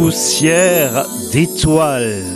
Poussière d'étoiles.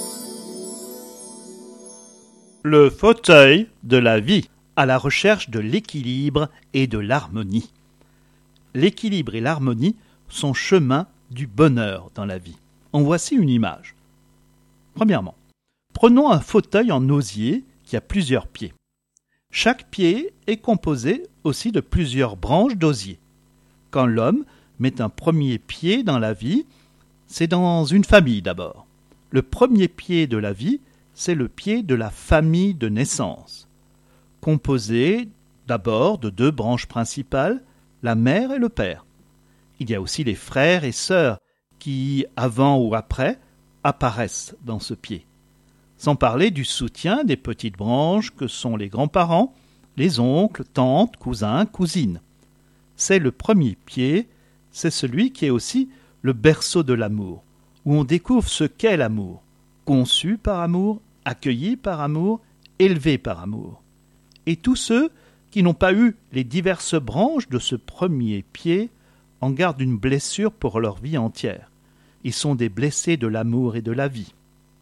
Le fauteuil de la vie, à la recherche de l'équilibre et de l'harmonie. L'équilibre et l'harmonie sont chemin du bonheur dans la vie. En voici une image. Premièrement, prenons un fauteuil en osier qui a plusieurs pieds. Chaque pied est composé aussi de plusieurs branches d'osier. Quand l'homme met un premier pied dans la vie, c'est dans une famille d'abord. Le premier pied de la vie, c'est le pied de la famille de naissance, composé d'abord de deux branches principales, la mère et le père. Il y a aussi les frères et sœurs qui, avant ou après, apparaissent dans ce pied. Sans parler du soutien des petites branches que sont les grands-parents, les oncles, tantes, cousins, cousines. C'est le premier pied, c'est celui qui est aussi le berceau de l'amour, où on découvre ce qu'est l'amour, conçu par amour, accueilli par amour, élevé par amour. Et tous ceux qui n'ont pas eu les diverses branches de ce premier pied en gardent une blessure pour leur vie entière. Ils sont des blessés de l'amour et de la vie.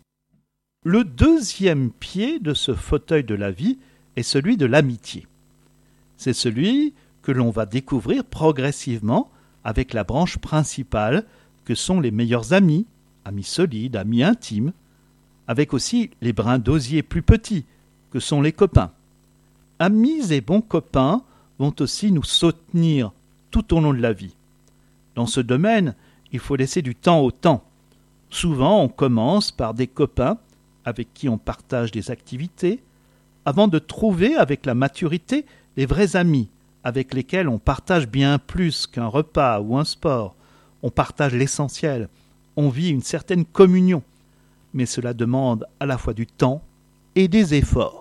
Le deuxième pied de ce fauteuil de la vie est celui de l'amitié. C'est celui que l'on va découvrir progressivement avec la branche principale que sont les meilleurs amis, amis solides, amis intimes, avec aussi les brins d'osier plus petits que sont les copains. Amis et bons copains vont aussi nous soutenir tout au long de la vie. Dans ce domaine, il faut laisser du temps au temps. Souvent, on commence par des copains avec qui on partage des activités, avant de trouver avec la maturité les vrais amis, avec lesquels on partage bien plus qu'un repas ou un sport. On partage l'essentiel, on vit une certaine communion, mais cela demande à la fois du temps et des efforts.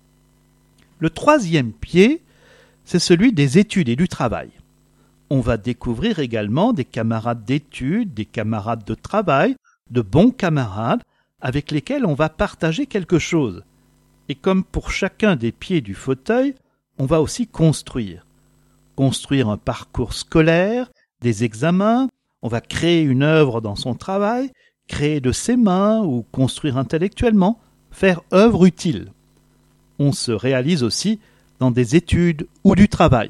Le troisième pied, c'est celui des études et du travail. On va découvrir également des camarades d'études, des camarades de travail, de bons camarades avec lesquels on va partager quelque chose. Et comme pour chacun des pieds du fauteuil, on va aussi construire. Construire un parcours scolaire, des examens, on va créer une œuvre dans son travail, créer de ses mains ou construire intellectuellement, faire œuvre utile. On se réalise aussi dans des études ou du travail.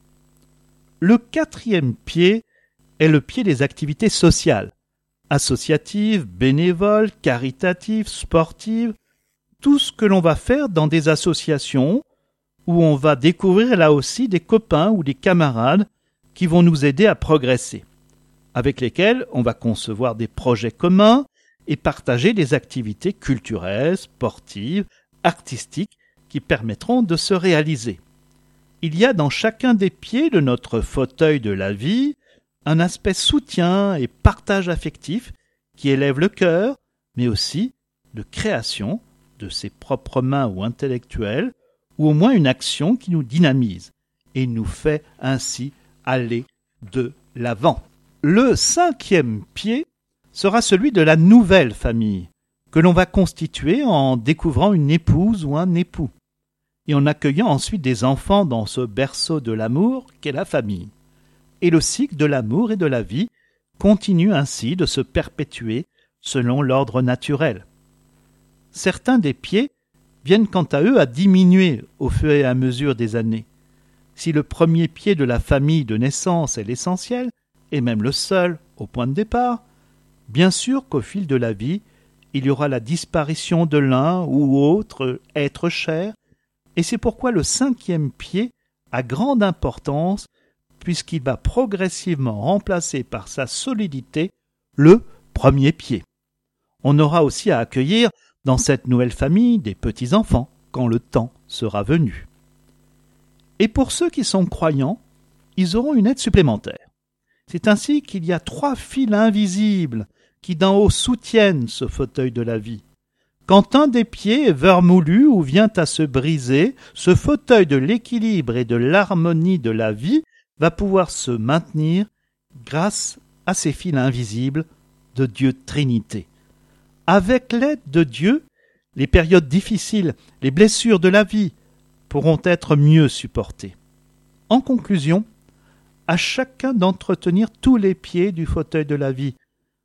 Le quatrième pied est le pied des activités sociales, associatives, bénévoles, caritatives, sportives, tout ce que l'on va faire dans des associations où on va découvrir là aussi des copains ou des camarades qui vont nous aider à progresser, avec lesquels on va concevoir des projets communs et partager des activités culturelles, sportives, artistiques qui permettront de se réaliser. Il y a dans chacun des pieds de notre fauteuil de la vie un aspect soutien et partage affectif qui élève le cœur, mais aussi de création de ses propres mains ou intellectuelles, ou au moins une action qui nous dynamise et nous fait ainsi aller de l'avant. Le cinquième pied sera celui de la nouvelle famille, que l'on va constituer en découvrant une épouse ou un époux, et en accueillant ensuite des enfants dans ce berceau de l'amour qu'est la famille. Et le cycle de l'amour et de la vie continue ainsi de se perpétuer selon l'ordre naturel. Certains des pieds viennent quant à eux à diminuer au fur et à mesure des années. Si le premier pied de la famille de naissance est l'essentiel, et même le seul au point de départ, bien sûr qu'au fil de la vie, il y aura la disparition de l'un ou autre être cher, et c'est pourquoi le cinquième pied a grande importance puisqu'il va progressivement remplacer par sa solidité le premier pied. On aura aussi à accueillir dans cette nouvelle famille des petits-enfants quand le temps sera venu. Et pour ceux qui sont croyants, ils auront une aide supplémentaire. C'est ainsi qu'il y a 3 fils invisibles qui d'en haut soutiennent ce fauteuil de la vie. Quand un des pieds est vermoulu ou vient à se briser, ce fauteuil de l'équilibre et de l'harmonie de la vie va pouvoir se maintenir grâce à ces fils invisibles de Dieu Trinité. Avec l'aide de Dieu, les périodes difficiles, les blessures de la vie pourront être mieux supportées. En conclusion, à chacun d'entretenir tous les pieds du fauteuil de la vie,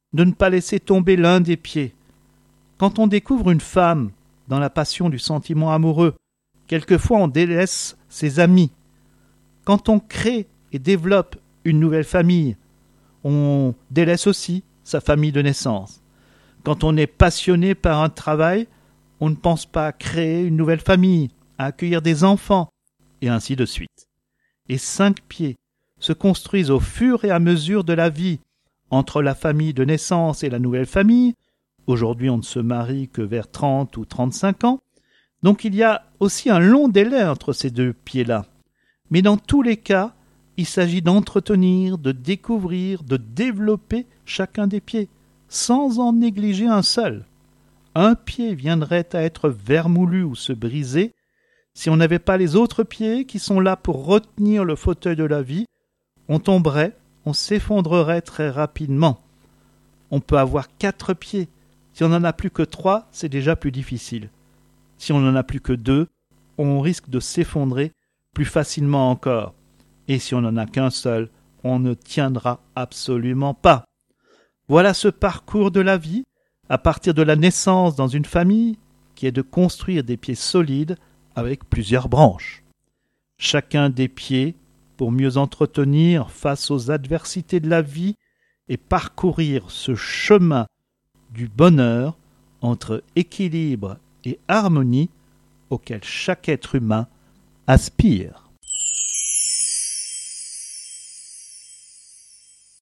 de ne pas laisser tomber l'un des pieds. Quand on découvre une femme dans la passion du sentiment amoureux, quelquefois on délaisse ses amis. Quand on crée et développe une nouvelle famille, on délaisse aussi sa famille de naissance. Quand on est passionné par un travail, on ne pense pas à créer une nouvelle famille, à accueillir des enfants, et ainsi de suite. Et 5 pieds se construisent au fur et à mesure de la vie, entre la famille de naissance et la nouvelle famille. Aujourd'hui, on ne se marie que vers 30 ou 35 ans, donc il y a aussi un long délai entre ces 2 pieds-là. Mais dans tous les cas, il s'agit d'entretenir, de découvrir, de développer chacun des pieds, sans en négliger un seul. Un pied viendrait à être vermoulu ou se briser si on n'avait pas les autres pieds qui sont là pour retenir le fauteuil de la vie. On tomberait, on s'effondrerait très rapidement. On peut avoir 4 pieds. Si on n'en a plus que 3, c'est déjà plus difficile. Si on n'en a plus que 2, on risque de s'effondrer plus facilement encore. Et si on n'en a qu'un seul, on ne tiendra absolument pas. Voilà ce parcours de la vie, à partir de la naissance dans une famille, qui est de construire des pieds solides avec plusieurs branches. Chacun des pieds pour mieux entretenir face aux adversités de la vie et parcourir ce chemin du bonheur entre équilibre et harmonie auquel chaque être humain aspire.